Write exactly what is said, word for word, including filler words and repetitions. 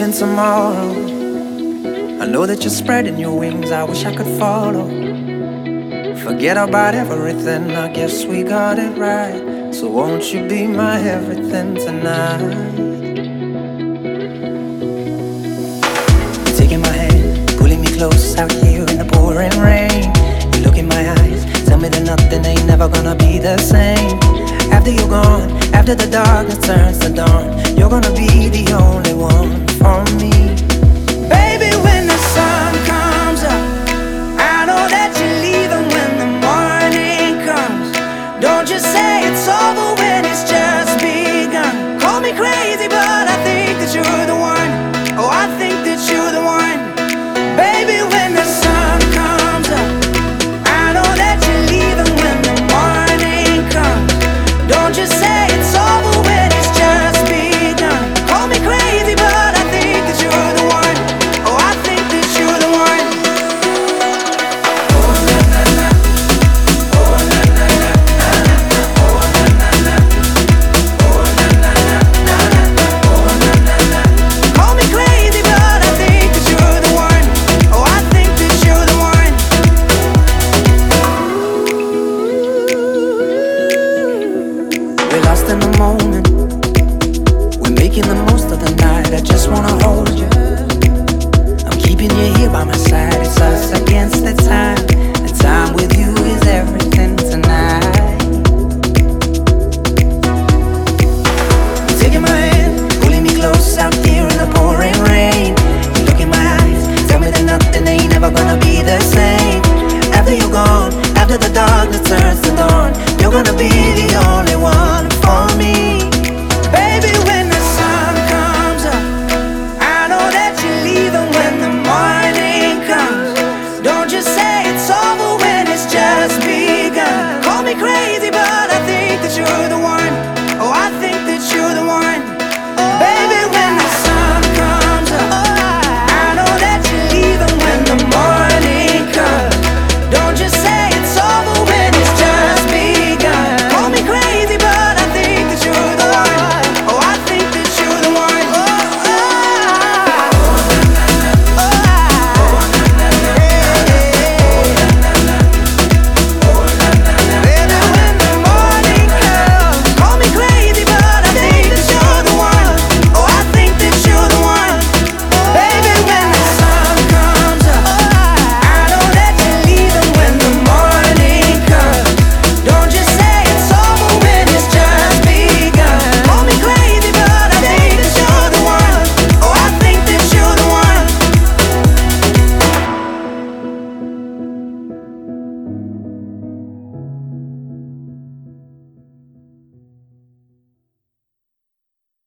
than tomorrow. I know that you're spreading your wings, I wish I could follow. Forget about everything, I guess we got it right. So won't you be my everything tonight? You're taking my hand, pulling me close out here in the pouring rain. You look in my eyes, tell me that nothing ain't never gonna be the same. After you're gone, after the darkness turns to dawn, you're gonna be the only one for me.